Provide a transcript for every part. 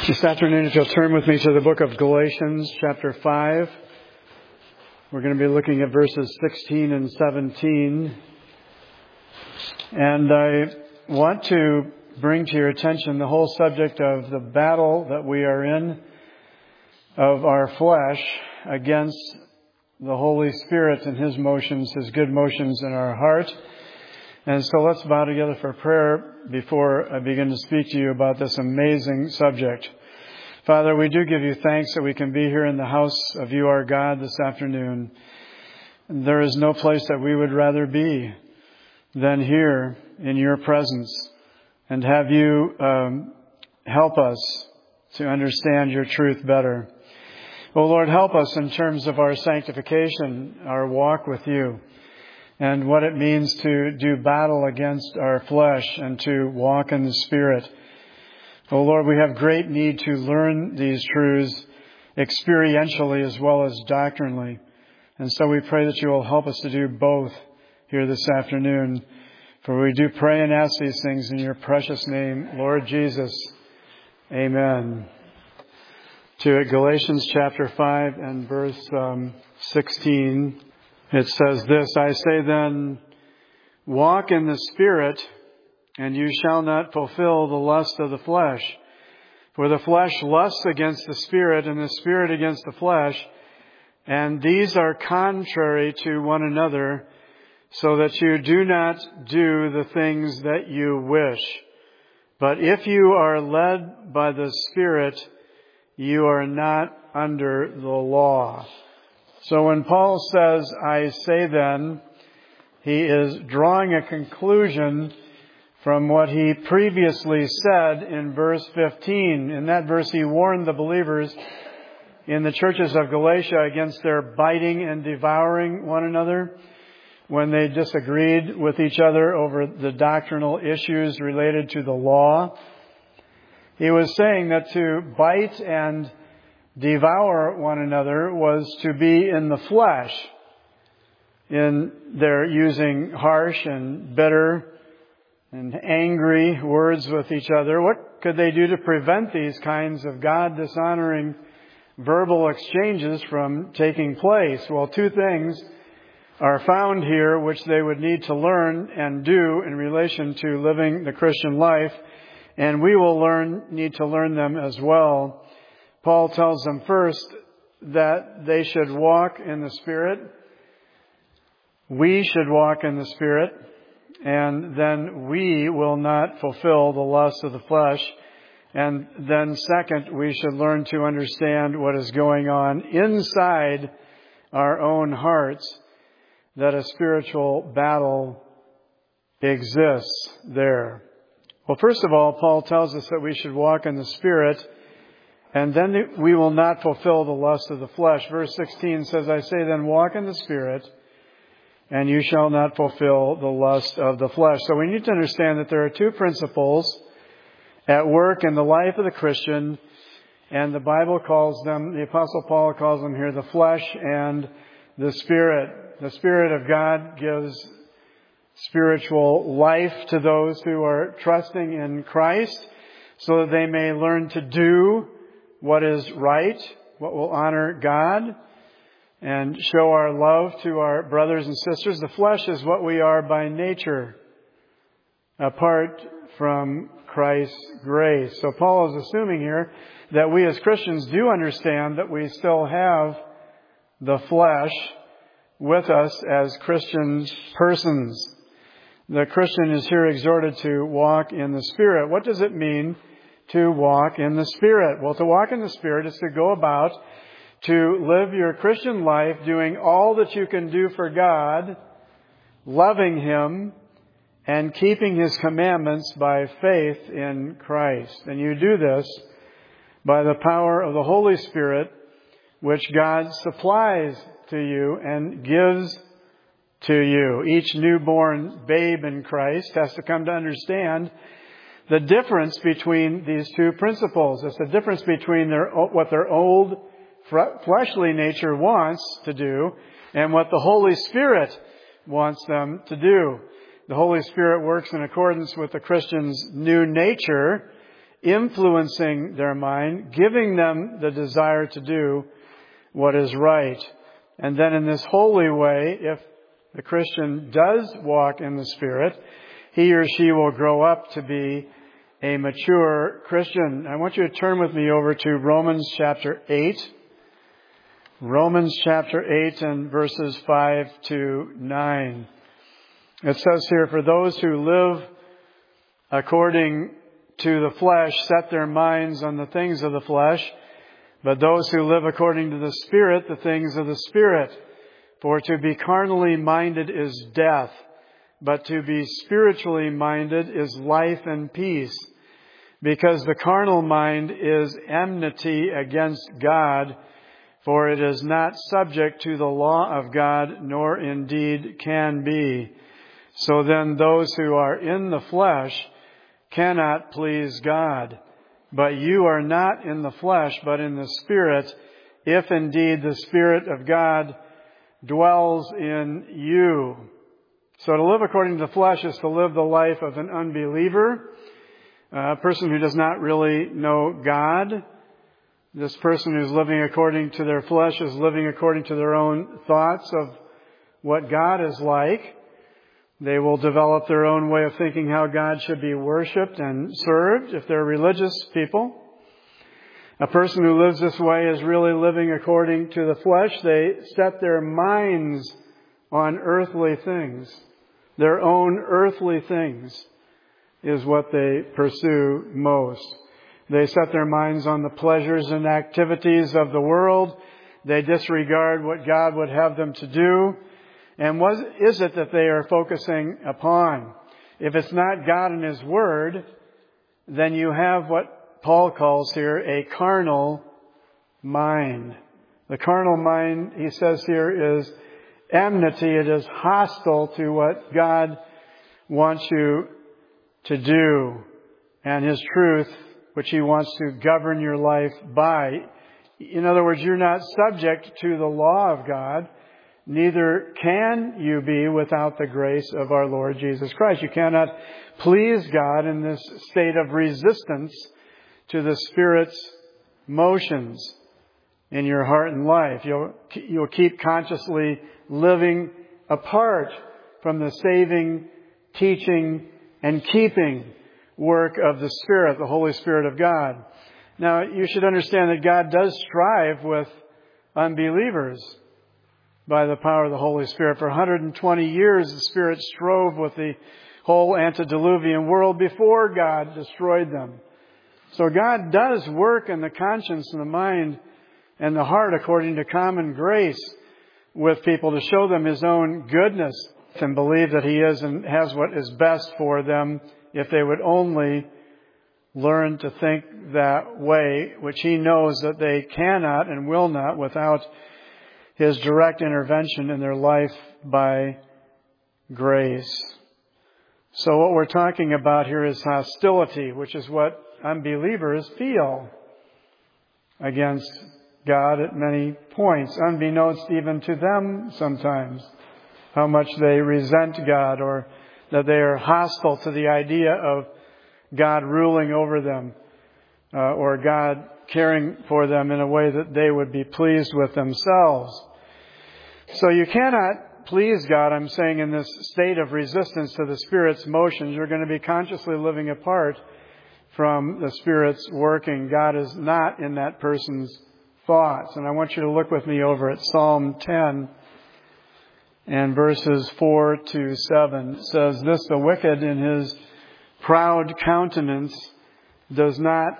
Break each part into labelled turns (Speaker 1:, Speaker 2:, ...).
Speaker 1: This afternoon, if you'll turn with me to the book of Galatians, chapter 5. We're going to be looking at verses 16 and 17. And I want to bring to your attention the whole subject of the battle that we are in of our flesh against the Holy Spirit and His motions, His good motions in our heart. And so let's bow together for prayer before I begin to speak to you about this amazing subject. Father, we do give you thanks that we can be here in the house of you, our God, this afternoon. There is no place that we would rather be than here in your presence and have you help us to understand your truth better. Oh Lord, help us in terms of our sanctification, our walk with you, and what it means to do battle against our flesh and to walk in the Spirit. Oh Lord, we have great need to learn these truths experientially as well as doctrinally. And so we pray that you will help us to do both here this afternoon. For we do pray and ask these things in your precious name, Lord Jesus. Amen. To Galatians chapter 5 and verse 16. It says this, I say then, walk in the Spirit, and you shall not fulfill the lust of the flesh. For the flesh lusts against the Spirit, and the Spirit against the flesh. And these are contrary to one another, so that you do not do the things that you wish. But if you are led by the Spirit, you are not under the law. So when Paul says, I say then, he is drawing a conclusion from what he previously said in verse 15. In that verse, he warned the believers in the churches of Galatia against their biting and devouring one another when they disagreed with each other over the doctrinal issues related to the law. He was saying that to bite and devour one another was to be in the flesh, in their using harsh and bitter and angry words with each other. What could they do to prevent these kinds of God-dishonoring verbal exchanges from taking place? Well, two things are found here which they would need to learn and do in relation to living the Christian life, and we will need to learn them as well. Paul tells them first that they should walk in the Spirit. We should walk in the Spirit. And then we will not fulfill the lust of the flesh. And then second, we should learn to understand what is going on inside our own hearts, that a spiritual battle exists there. Well, first of all, Paul tells us that we should walk in the Spirit, and then we will not fulfill the lust of the flesh. Verse 16 says, I say then, walk in the Spirit, and you shall not fulfill the lust of the flesh. So we need to understand that there are two principles at work in the life of the Christian, and the Bible calls them, the Apostle Paul calls them here, the flesh and the Spirit. The Spirit of God gives spiritual life to those who are trusting in Christ, so that they may learn to do what is right, what will honor God, and show our love to our brothers and sisters. The flesh is what we are by nature, apart from Christ's grace. So Paul is assuming here that we as Christians do understand that we still have the flesh with us as Christian persons. The Christian is here exhorted to walk in the Spirit. What does it mean to walk in the Spirit? Well, to walk in the Spirit is to go about to live your Christian life doing all that you can do for God, loving Him, and keeping His commandments by faith in Christ. And you do this by the power of the Holy Spirit, which God supplies to you and gives to you. Each newborn babe in Christ has to come to understand the difference between these two principles. It's the difference between what their old fleshly nature wants to do and what the Holy Spirit wants them to do. The Holy Spirit works in accordance with the Christian's new nature influencing their mind, giving them the desire to do what is right. And then in this holy way, if the Christian does walk in the Spirit, he or she will grow up to be a mature Christian. I want you to turn with me over to Romans chapter 8. Romans chapter 8 and verses 5 to 9. It says here, "For those who live according to the flesh set their minds on the things of the flesh, but those who live according to the Spirit, the things of the Spirit. For to be carnally minded is death, but to be spiritually minded is life and peace. Because the carnal mind is enmity against God, for it is not subject to the law of God, nor indeed can be. So then those who are in the flesh cannot please God. But you are not in the flesh, but in the Spirit, if indeed the Spirit of God dwells in you." So to live according to the flesh is to live the life of an unbeliever, a person who does not really know God. This person who's living according to their flesh is living according to their own thoughts of what God is like. They will develop their own way of thinking how God should be worshipped and served if they're religious people. A person who lives this way is really living according to the flesh. They set their minds on earthly things. Their own earthly things is what they pursue most. They set their minds on the pleasures and activities of the world. They disregard what God would have them to do. And what is it that they are focusing upon? If it's not God and His Word, then you have what Paul calls here a carnal mind. The carnal mind, he says here, is enmity. It is hostile to what God wants you to do and His truth, which He wants to govern your life by. In other words, you're not subject to the law of God. Neither can you be without the grace of our Lord Jesus Christ. You cannot please God in this state of resistance to the Spirit's motions in your heart and life. You'll keep consciously living apart from the saving, teaching, and keeping work of the Spirit, the Holy Spirit of God. Now, you should understand that God does strive with unbelievers by the power of the Holy Spirit. For 120 years, the Spirit strove with the whole antediluvian world before God destroyed them. So God does work in the conscience and the mind and the heart according to common grace with people to show them His own goodness and believe that He is and has what is best for them if they would only learn to think that way, which He knows that they cannot and will not without His direct intervention in their life by grace. So what we're talking about here is hostility, which is what unbelievers feel against God at many points, unbeknownst even to them sometimes, how much they resent God or that they are hostile to the idea of God ruling over them or God caring for them in a way that they would be pleased with themselves. So you cannot please God, I'm saying, in this state of resistance to the Spirit's motions. You're going to be consciously living apart from the Spirit's working. God is not in that person's thoughts. And I want you to look with me over at Psalm 10 and verses 4 to 7. It says, "This, the wicked in his proud countenance does not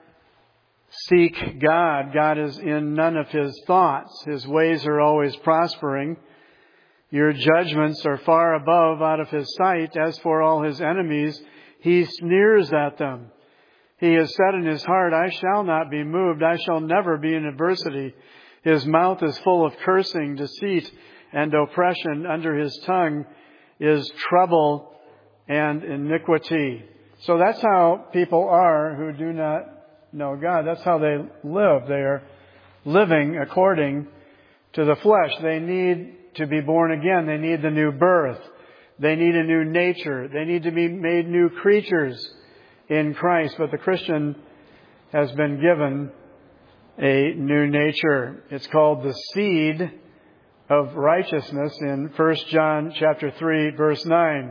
Speaker 1: seek God. God is in none of his thoughts. His ways are always prospering. Your judgments are far above out of his sight. As for all his enemies, he sneers at them. He has said in his heart, I shall not be moved. I shall never be in adversity. His mouth is full of cursing, deceit, and oppression. Under his tongue is trouble and iniquity." So that's how people are who do not know God. That's how they live. They are living according to the flesh. They need to be born again. They need the new birth. They need a new nature. They need to be made new creatures in Christ, but the Christian has been given a new nature. It's called the seed of righteousness in 1 John chapter 3, verse 9.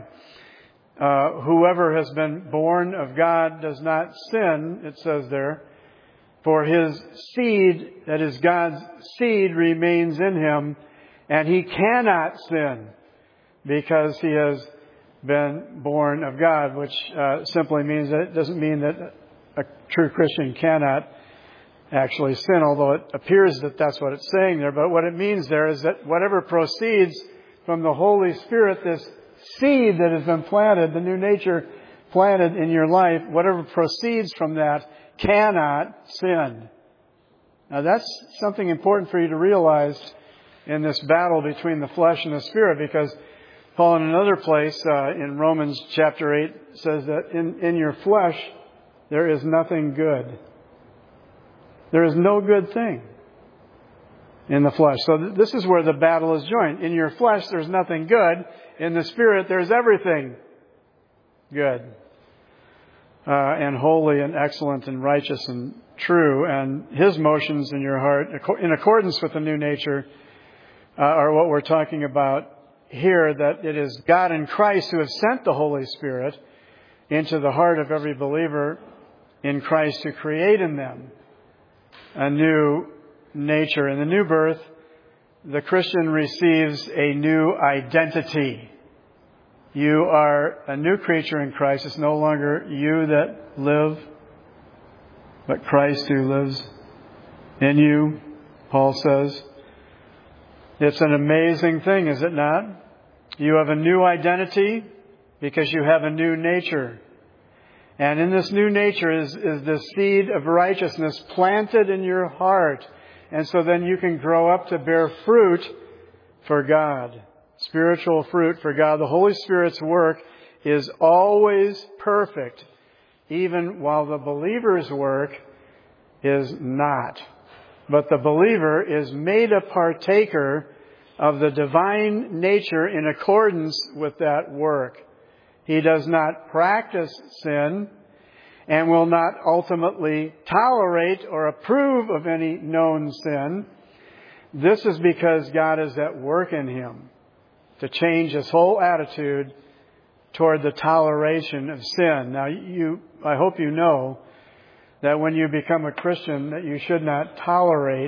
Speaker 1: Whoever has been born of God does not sin, it says there, for his seed, that is God's seed, remains in him, and he cannot sin because he has been born of God, which simply means that it doesn't mean that a true Christian cannot actually sin, although it appears that that's what it's saying there. But what it means there is that whatever proceeds from the Holy Spirit, this seed that has been planted, the new nature planted in your life, whatever proceeds from that cannot sin. Now that's something important for you to realize in this battle between the flesh and the Spirit, because Paul in another place in Romans chapter 8 says that in your flesh there is nothing good. There is no good thing in the flesh. So this is where the battle is joined. In your flesh there's nothing good. In the Spirit there's everything good. And holy and excellent and righteous and true. And His motions in your heart, in accordance with the new nature, are what we're talking about here, that it is God in Christ who has sent the Holy Spirit into the heart of every believer in Christ to create in them a new nature. In the new birth, the Christian receives a new identity. You are a new creature in Christ. It's no longer you that live, but Christ who lives in you, Paul says. It's an amazing thing, is it not? You have a new identity because you have a new nature. And in this new nature is the seed of righteousness planted in your heart. And so then you can grow up to bear fruit for God. Spiritual fruit for God. The Holy Spirit's work is always perfect, even while the believer's work is not. But the believer is made a partaker of the divine nature in accordance with that work. He does not practice sin and will not ultimately tolerate or approve of any known sin. This is because God is at work in him to change his whole attitude toward the toleration of sin. Now, I hope you know that when you become a Christian, that you should not tolerate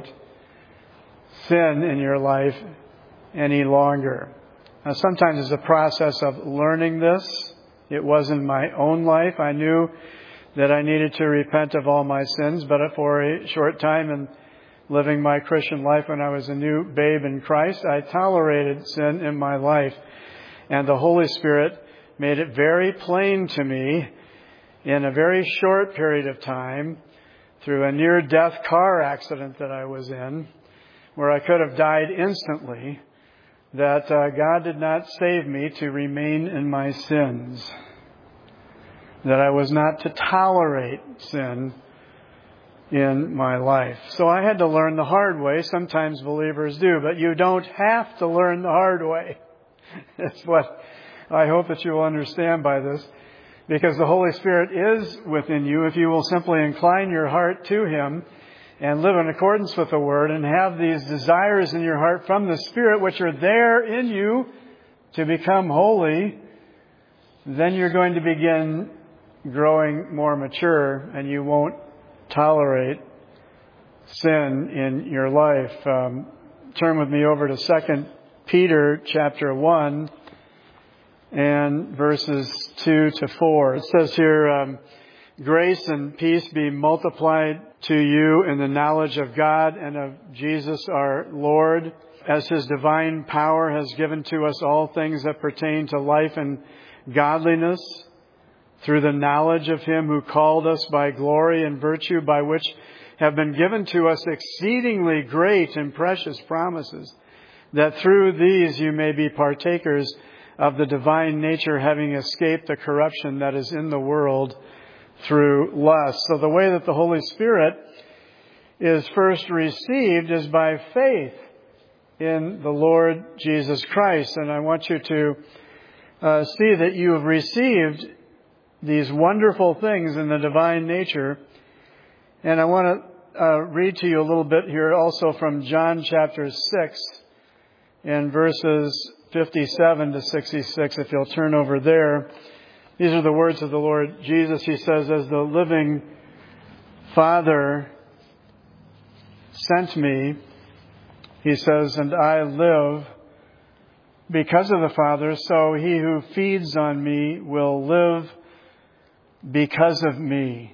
Speaker 1: sin in your life any longer. Now, sometimes it's a process of learning this. It was in my own life. I knew that I needed to repent of all my sins, but for a short time in living my Christian life when I was a new babe in Christ, I tolerated sin in my life. And the Holy Spirit made it very plain to me in a very short period of time through a near-death car accident that I was in, where I could have died instantly, that God did not save me to remain in my sins, that I was not to tolerate sin in my life. So I had to learn the hard way. Sometimes believers do, but you don't have to learn the hard way. That's what I hope that you will understand by this, because the Holy Spirit is within you if you will simply incline your heart to Him and live in accordance with the Word and have these desires in your heart from the Spirit which are there in you to become holy. Then you're going to begin growing more mature and you won't tolerate sin in your life. Turn with me over to 2 Peter chapter 1 and verses 2 to 4. It says here, grace and peace be multiplied to you in the knowledge of God and of Jesus our Lord, as His divine power has given to us all things that pertain to life and godliness, through the knowledge of Him who called us by glory and virtue, by which have been given to us exceedingly great and precious promises, that through these you may be partakers of the divine nature, having escaped the corruption that is in the world through lust. So the way that the Holy Spirit is first received is by faith in the Lord Jesus Christ. And I want you to see that you have received these wonderful things in the divine nature. And I want to read to you a little bit here also from John chapter 6 in verses 57 to 66, if you'll turn over there. These are the words of the Lord Jesus. He says, "As the living Father sent me," he says, "and I live because of the Father, so he who feeds on me will live because of me.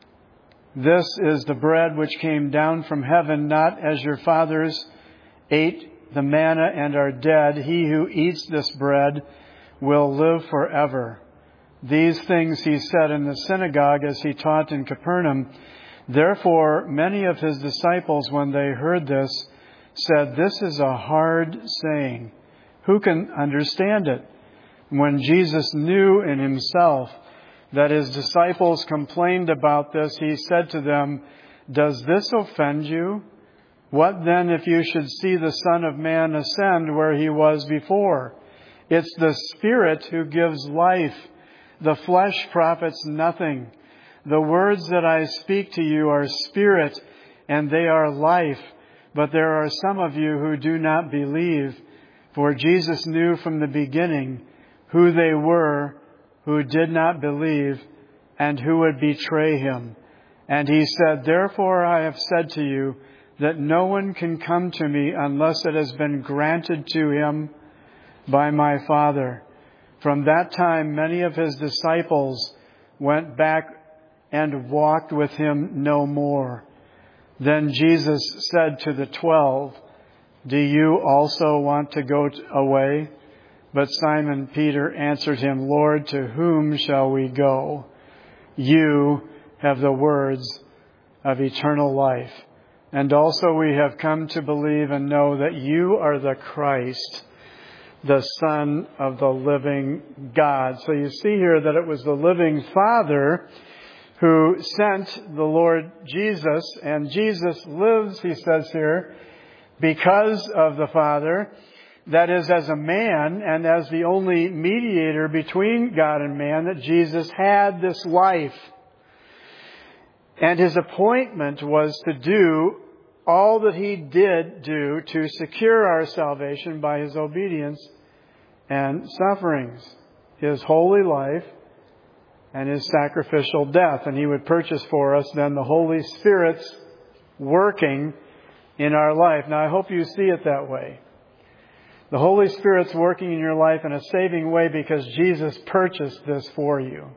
Speaker 1: This is the bread which came down from heaven, not as your fathers ate the manna and are dead. He who eats this bread will live forever." These things he said in the synagogue as he taught in Capernaum. Therefore, many of his disciples, when they heard this, said, "This is a hard saying. Who can understand it?" When Jesus knew in himself that his disciples complained about this, he said to them, "Does this offend you? What then if you should see the Son of Man ascend where he was before? It's the Spirit who gives life. The flesh profits nothing. The words that I speak to you are spirit, and they are life. But there are some of you who do not believe." For Jesus knew from the beginning who they were who did not believe and who would betray him. And he said, "Therefore I have said to you that no one can come to me unless it has been granted to him by my Father." From that time, many of his disciples went back and walked with him no more. Then Jesus said to the 12, "Do you also want to go away?" But Simon Peter answered him, "Lord, to whom shall we go? You have the words of eternal life. And also we have come to believe and know that you are the Christ, the Son of the living God." So you see here that it was the living Father who sent the Lord Jesus. And Jesus lives, he says here, because of the Father. That is, as a man and as the only mediator between God and man, that Jesus had this life. And his appointment was to do all that he did do to secure our salvation by his obedience and sufferings, his holy life and his sacrificial death. And he would purchase for us then the Holy Spirit's working in our life. Now, I hope you see it that way. The Holy Spirit's working in your life in a saving way because Jesus purchased this for you.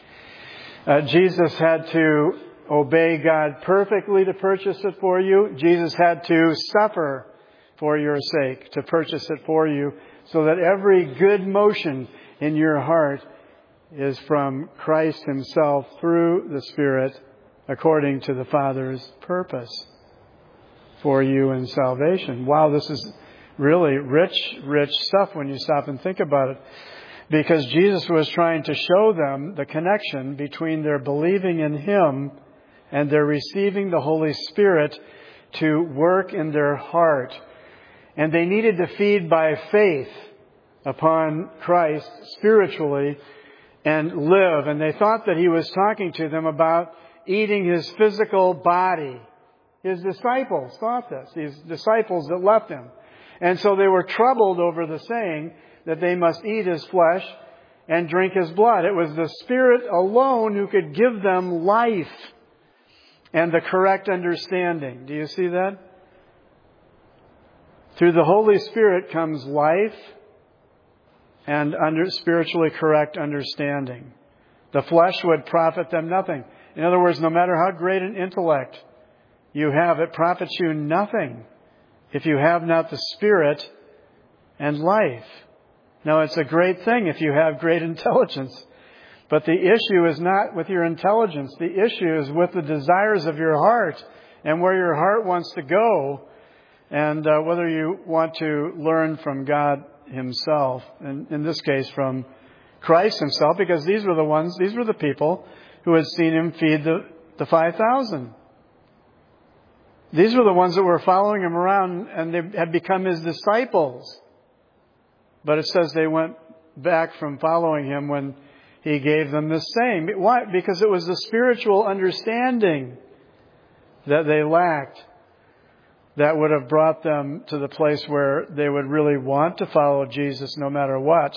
Speaker 1: Jesus had to obey God perfectly to purchase it for you. Jesus had to suffer for your sake to purchase it for you, so that every good motion in your heart is from Christ himself through the Spirit, according to the Father's purpose for you in salvation. Wow, this is really rich stuff when you stop and think about it. Because Jesus was trying to show them the connection between their believing in him and their receiving the Holy Spirit to work in their heart. And they needed to feed by faith upon Christ spiritually and live. And they thought that he was talking to them about eating his physical body. His disciples thought this. These disciples that left him. And so they were troubled over the saying that they must eat his flesh and drink his blood. It was the Spirit alone who could give them life and the correct understanding. Do you see that? Through the Holy Spirit comes life and spiritually correct understanding. The flesh would profit them nothing. In other words, no matter how great an intellect you have, it profits you nothing if you have not the Spirit and life. Now, it's a great thing if you have great intelligence. But the issue is not with your intelligence. The issue is with the desires of your heart and where your heart wants to go, and whether you want to learn from God himself, and in this case from Christ himself, because these were the people who had seen him feed the 5,000. These were the ones that were following him around, and they had become his disciples. But it says they went back from following him when He gave them the same. Why? Because it was the spiritual understanding that they lacked that would have brought them to the place where they would really want to follow Jesus no matter what.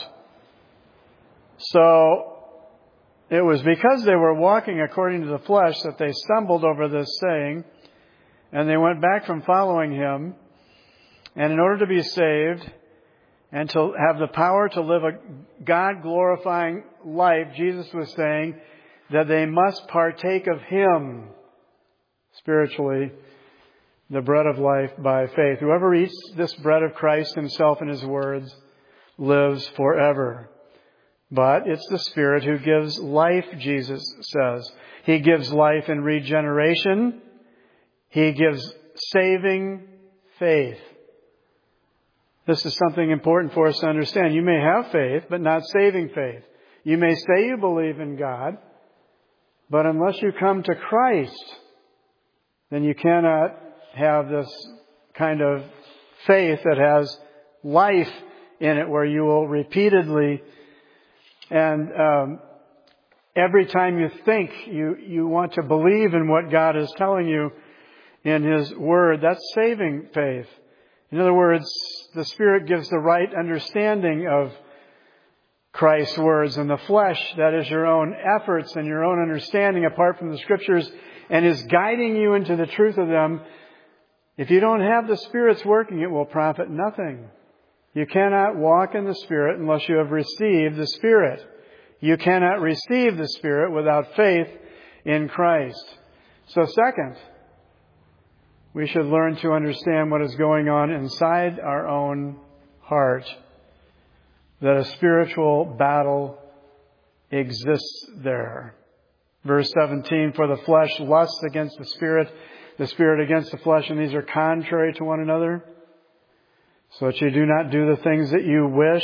Speaker 1: So it was because they were walking according to the flesh that they stumbled over this saying, and they went back from following Him. And in order to be saved and to have the power to live a God-glorifying life, Jesus was saying that they must partake of Him spiritually, the bread of life by faith. Whoever eats this bread of Christ Himself and His words lives forever. But it's the Spirit who gives life, Jesus says. He gives life in regeneration. He gives saving faith. This is something important for us to understand. You may have faith, but not saving faith. You may say you believe in God, but unless you come to Christ, then you cannot have this kind of faith that has life in it, where you will repeatedly and every time you think, you want to believe in what God is telling you in His Word. That's saving faith. In other words, the Spirit gives the right understanding of Christ's words, and the flesh, that is your own efforts and your own understanding apart from the Scriptures, and is guiding you into the truth of them. If you don't have the Spirit's working, it will profit nothing. You cannot walk in the Spirit unless you have received the Spirit. You cannot receive the Spirit without faith in Christ. So second, we should learn to understand what is going on inside our own heart. That a spiritual battle exists there. Verse 17, for the flesh lusts against the Spirit against the flesh, and these are contrary to one another, so that you do not do the things that you wish.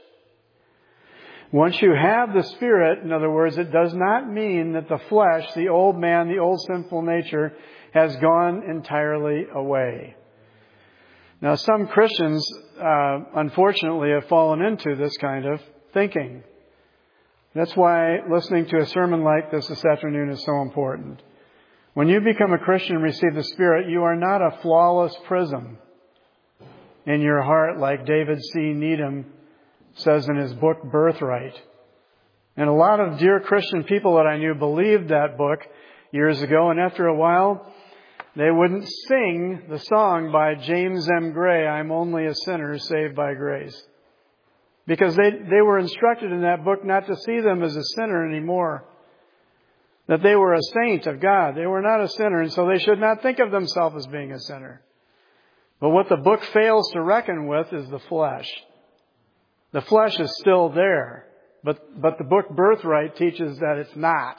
Speaker 1: Once you have the Spirit, in other words, it does not mean that the flesh, the old man, the old sinful nature, has gone entirely away. Now, some Christians, unfortunately, have fallen into this kind of thinking. That's why listening to a sermon like this afternoon is so important. When you become a Christian and receive the Spirit, you are not a flawless prism in your heart, like David C. Needham says in his book, Birthright. And a lot of dear Christian people that I knew believed that book years ago, and after a while, they wouldn't sing the song by James M. Gray, I'm Only a Sinner Saved by Grace. Because they were instructed in that book not to see them as a sinner anymore. That they were a saint of God. They were not a sinner, and so they should not think of themselves as being a sinner. But what the book fails to reckon with is the flesh. The flesh is still there, but the book Birthright teaches that it's not.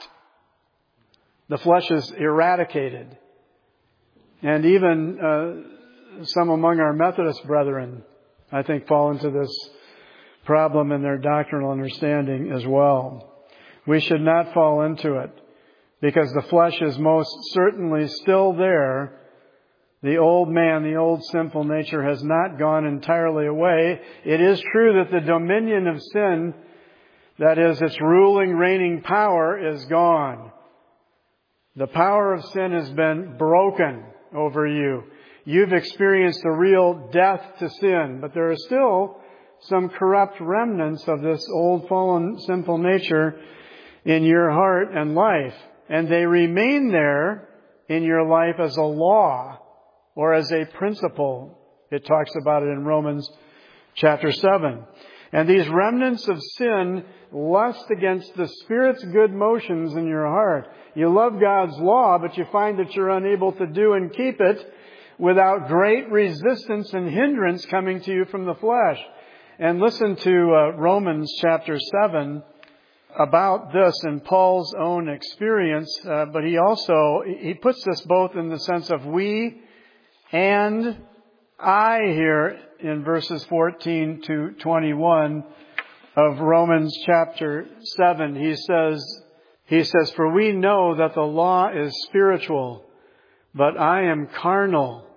Speaker 1: The flesh is eradicated. And even some among our Methodist brethren, I think, fall into this problem in their doctrinal understanding as well. We should not fall into it, because the flesh is most certainly still there. The old man, the old sinful nature has not gone entirely away. It is true that the dominion of sin, that is, its ruling, reigning power, is gone. The power of sin has been broken over you. You've experienced a real death to sin, but there are still some corrupt remnants of this old fallen sinful nature in your heart and life. And they remain there in your life as a law or as a principle. It talks about it in Romans chapter 7. And these remnants of sin lust against the Spirit's good motions in your heart. You love God's law, but you find that you're unable to do and keep it without great resistance and hindrance coming to you from the flesh. And listen to Romans chapter 7 about this in Paul's own experience. But he puts this both in the sense of we and I here in verses 14 to 21 of Romans chapter 7. He says, for we know that the law is spiritual, but I am carnal,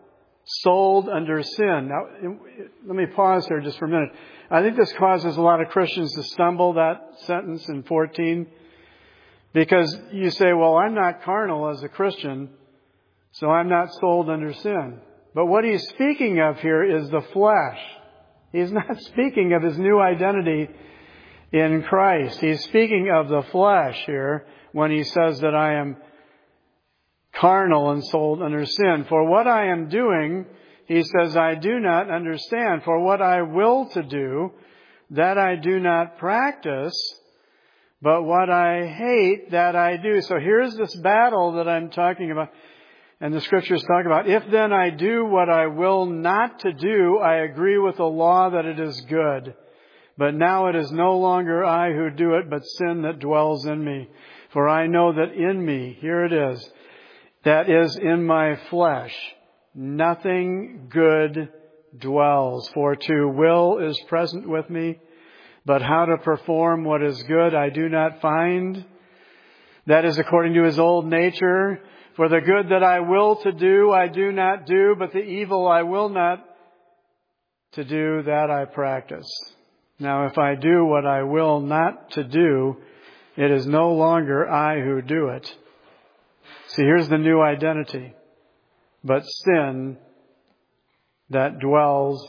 Speaker 1: sold under sin. Now, let me pause here just for a minute. I think this causes a lot of Christians to stumble, that sentence in 14, because you say, well, I'm not carnal as a Christian, so I'm not sold under sin. But what he's speaking of here is the flesh. He's not speaking of his new identity in Christ. He's speaking of the flesh here when he says that I am carnal and sold under sin. For what I am doing, he says, I do not understand. For what I will to do, that I do not practice, but what I hate, that I do. So here's this battle that I'm talking about. And the Scriptures talk about, if then I do what I will not to do, I agree with the law that it is good. But now it is no longer I who do it, but sin that dwells in me. For I know that in me, here it is, that is in my flesh, nothing good dwells. For to will is present with me, but how to perform what is good I do not find. That is according to his old nature. For the good that I will to do, I do not do, but the evil I will not to do, that I practice. Now, if I do what I will not to do, it is no longer I who do it. See, here's the new identity. But sin that dwells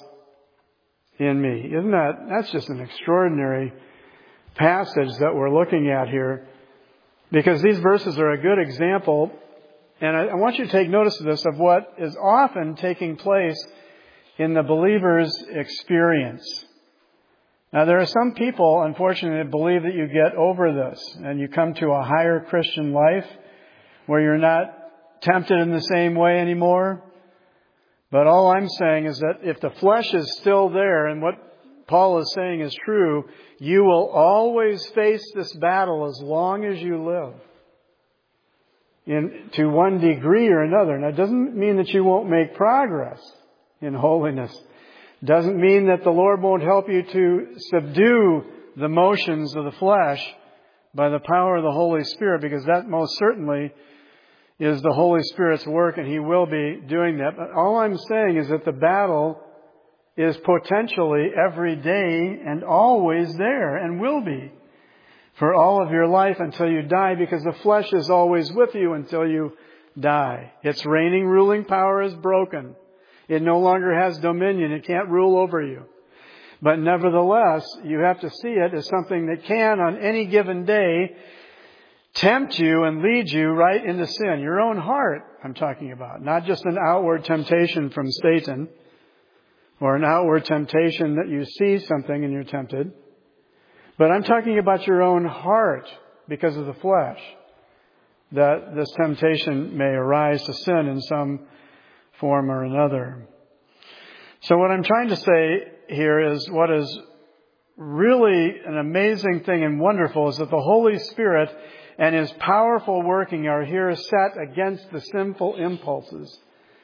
Speaker 1: in me. That's just an extraordinary passage that we're looking at here. Because these verses are a good example. And I want you to take notice of this, of what is often taking place in the believer's experience. Now, there are some people, unfortunately, that believe that you get over this and you come to a higher Christian life where you're not tempted in the same way anymore. But all I'm saying is that if the flesh is still there, and what Paul is saying is true, you will always face this battle as long as you live. To one degree or another. Now, it doesn't mean that you won't make progress in holiness. It doesn't mean that the Lord won't help you to subdue the motions of the flesh by the power of the Holy Spirit, because that most certainly is the Holy Spirit's work, and He will be doing that. But all I'm saying is that the battle is potentially every day and always there, and will be for all of your life until you die, because the flesh is always with you until you die. Its reigning, ruling power is broken. It no longer has dominion. It can't rule over you. But nevertheless, you have to see it as something that can, on any given day, tempt you and lead you right into sin. Your own heart, I'm talking about. Not just an outward temptation from Satan, or an outward temptation that you see something and you're tempted. But I'm talking about your own heart, because of the flesh, that this temptation may arise to sin in some form or another. So what I'm trying to say here is, what is really an amazing thing and wonderful is that the Holy Spirit and His powerful working are here set against the sinful impulses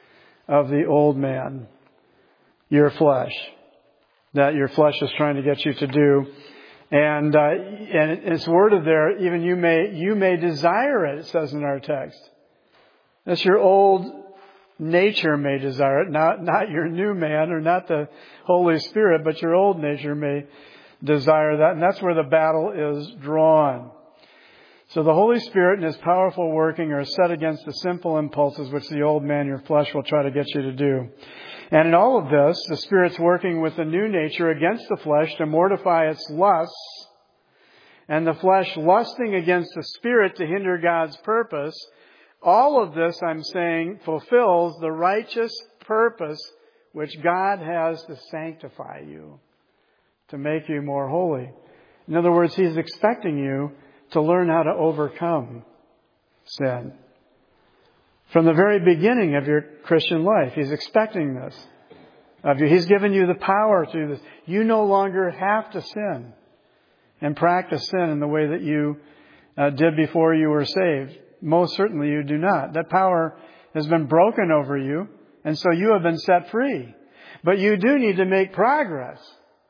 Speaker 1: of the old man, your flesh, that your flesh is trying to get you to do. And it's worded there, even you may desire it, it says in our text. That's your old nature may desire it, not your new man, or not the Holy Spirit, but your old nature may desire that. And that's where the battle is drawn. So the Holy Spirit and His powerful working are set against the sinful impulses which the old man, your flesh, will try to get you to do. And in all of this, the Spirit's working with the new nature against the flesh to mortify its lusts, and the flesh lusting against the Spirit to hinder God's purpose. All of this, I'm saying, fulfills the righteous purpose which God has to sanctify you, to make you more holy. In other words, He's expecting you to learn how to overcome sin. From the very beginning of your Christian life, He's expecting this of you. He's given you the power to do this. You no longer have to sin and practice sin in the way that you did before you were saved. Most certainly you do not. That power has been broken over you, and so you have been set free. But you do need to make progress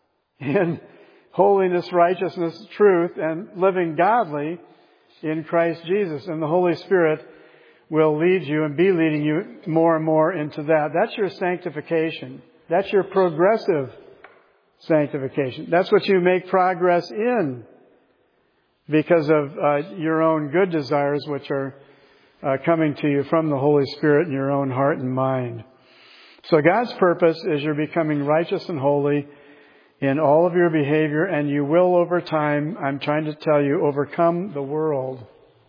Speaker 1: in holiness, righteousness, truth, and living godly in Christ Jesus. And the Holy Spirit will lead you and be leading you more and more into that. That's your sanctification. That's your progressive sanctification. That's what you make progress in because of your own good desires, which are coming to you from the Holy Spirit in your own heart and mind. So God's purpose is you're becoming righteous and holy in all of your behavior, and you will over time, I'm trying to tell you, overcome the world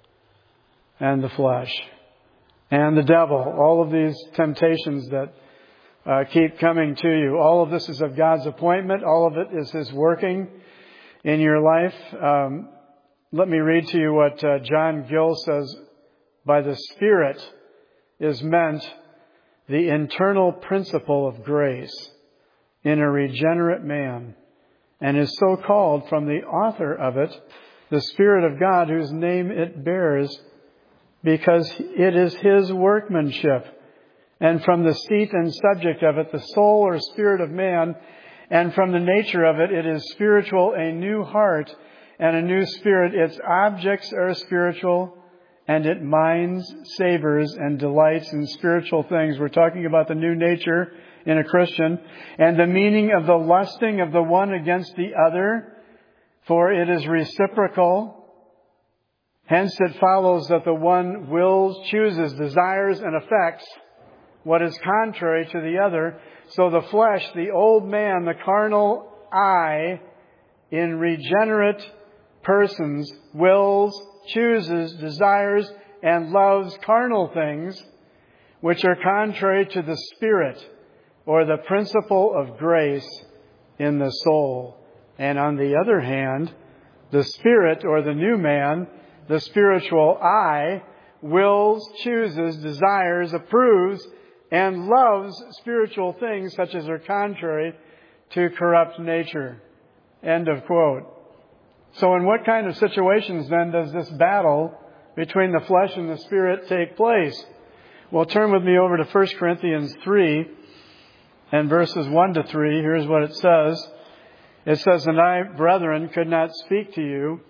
Speaker 1: and the flesh and the devil. All of these temptations that keep coming to you. All of this is of God's appointment. All of it is His working in your life. Let me read to you what John Gill says. By the Spirit is meant the internal principle of grace in a regenerate man, and is so called from the author of it, the Spirit of God, whose name it bears, because it is His workmanship. And from the seat and subject of it, the soul or spirit of man, and from the nature of it, it is spiritual, a new heart and a new spirit. Its objects are spiritual, and it minds, savors, and delights in spiritual things. We're talking about the new nature in a Christian. And the meaning of the lusting of the one against the other, for it is reciprocal. Hence it follows that the one wills, chooses, desires, and affects what is contrary to the other. So the flesh, the old man, the carnal I, in regenerate persons, wills, chooses, desires, and loves carnal things, which are contrary to the Spirit, or the principle of grace in the soul. And on the other hand, the Spirit, or the new man, the spiritual I, wills, chooses, desires, approves, and loves spiritual things such as are contrary to corrupt nature. End of quote. So in what kind of situations then does this battle between the flesh and the Spirit take place? Well, turn with me over to 1 Corinthians 3 and verses 1 to 3. Here's what it says. It says, "And I, brethren, could not speak to you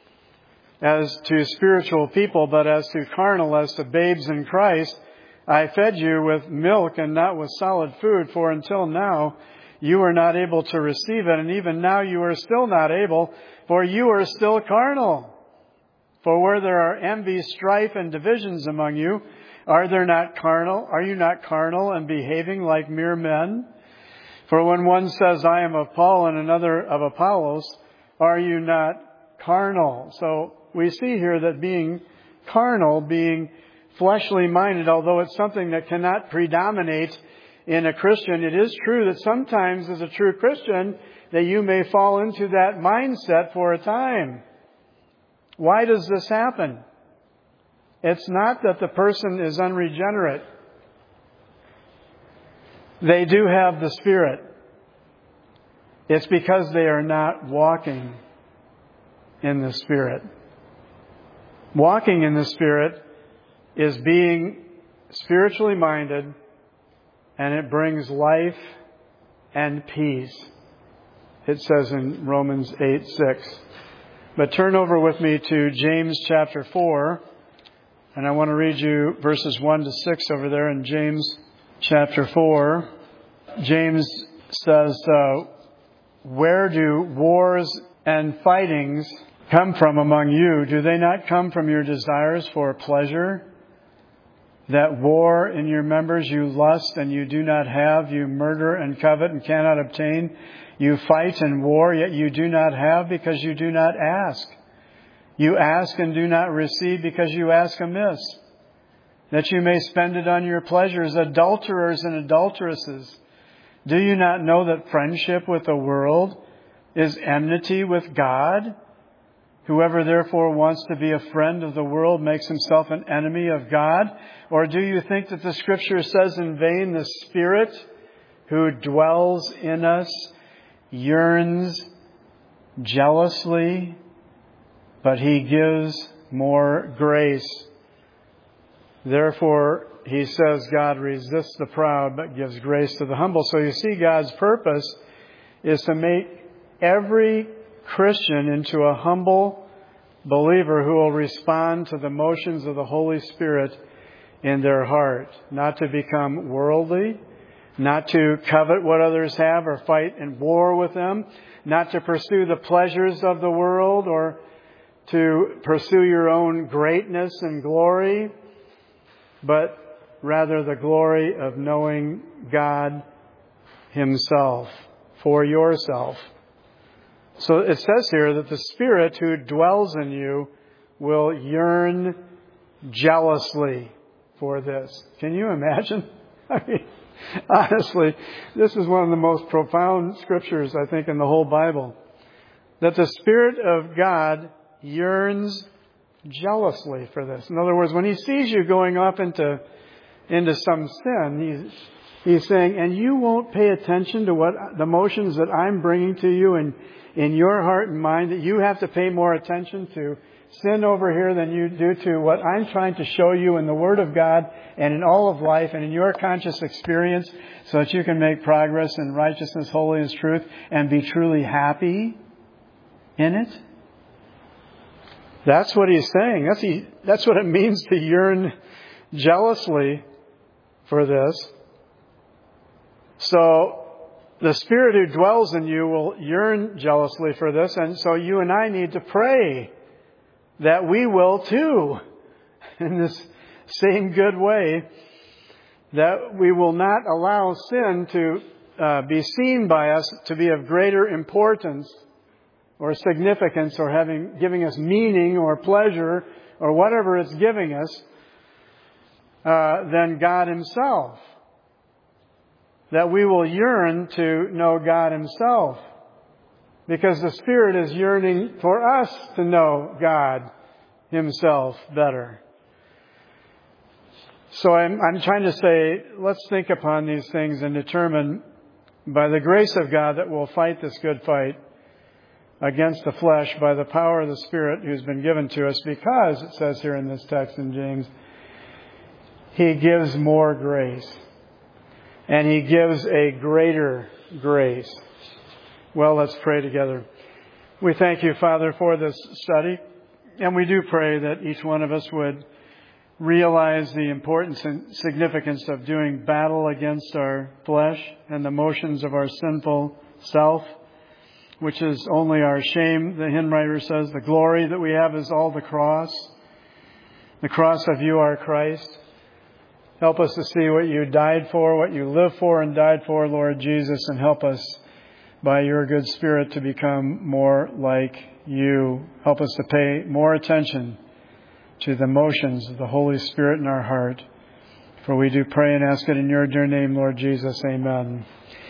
Speaker 1: as to spiritual people, but as to carnal, as to babes in Christ. I fed you with milk and not with solid food, for until now you were not able to receive it, and even now you are still not able, for you are still carnal. For where there are envy, strife, and divisions among you, are you not carnal and behaving like mere men? For when one says, I am of Paul, and another of Apollos, are you not carnal?" So we see here that being carnal, being fleshly minded, although it's something that cannot predominate in a Christian, it is true that sometimes as a true Christian that you may fall into that mindset for a time. Why does this happen? It's not that the person is unregenerate. They do have the Spirit. It's because they are not walking in the Spirit. Walking in the Spirit is being spiritually minded, and it brings life and peace. It says in Romans 8:6. But turn over with me to James chapter 4, and I want to read you verses 1 to 6 over there in James chapter 4. James says, "Where do wars and fightings come from among you? Do they not come from your desires for pleasure? That war in your members, you lust and you do not have, you murder and covet and cannot obtain. You fight and war, yet you do not have because you do not ask. You ask and do not receive because you ask amiss, that you may spend it on your pleasures. Adulterers and adulteresses, do you not know that friendship with the world is enmity with God? Whoever therefore wants to be a friend of the world makes himself an enemy of God. Or do you think that the Scripture says in vain, the Spirit who dwells in us yearns jealously, but He gives more grace? Therefore, He says, God resists the proud, but gives grace to the humble." So you see, God's purpose is to make every Christian into a humble believer who will respond to the motions of the Holy Spirit in their heart, not to become worldly, not to covet what others have or fight in war with them, not to pursue the pleasures of the world or to pursue your own greatness and glory, but rather the glory of knowing God Himself for yourself. So it says here that the Spirit who dwells in you will yearn jealously for this. Can you imagine? I mean, honestly, this is one of the most profound scriptures, I think, in the whole Bible. That the Spirit of God yearns jealously for this. In other words, when He sees you going off into some sin, He's saying, and you won't pay attention to what the motions that I'm bringing to you in your heart and mind, that you have to pay more attention to sin over here than you do to what I'm trying to show you in the Word of God and in all of life and in your conscious experience so that you can make progress in righteousness, holiness, truth, and be truly happy in it. That's what He's saying. That's what it means to yearn jealously for this. So the Spirit who dwells in you will yearn jealously for this. And so you and I need to pray that we will too, in this same good way, that we will not allow sin to be seen by us to be of greater importance or significance or giving us meaning or pleasure or whatever it's giving us than God Himself. That we will yearn to know God Himself. Because the Spirit is yearning for us to know God Himself better. So I'm trying to say, let's think upon these things and determine by the grace of God that we'll fight this good fight against the flesh by the power of the Spirit who's been given to us, because it says here in this text in James, He gives more grace. And He gives a greater grace. Well, let's pray together. We thank You, Father, for this study. And we do pray that each one of us would realize the importance and significance of doing battle against our flesh and the motions of our sinful self, which is only our shame. The hymn writer says the glory that we have is all the cross of You, our Christ. Help us to see what You died for, what You lived for and died for, Lord Jesus, and help us by Your good Spirit to become more like You. Help us to pay more attention to the motions of the Holy Spirit in our heart. For we do pray and ask it in Your dear name, Lord Jesus. Amen.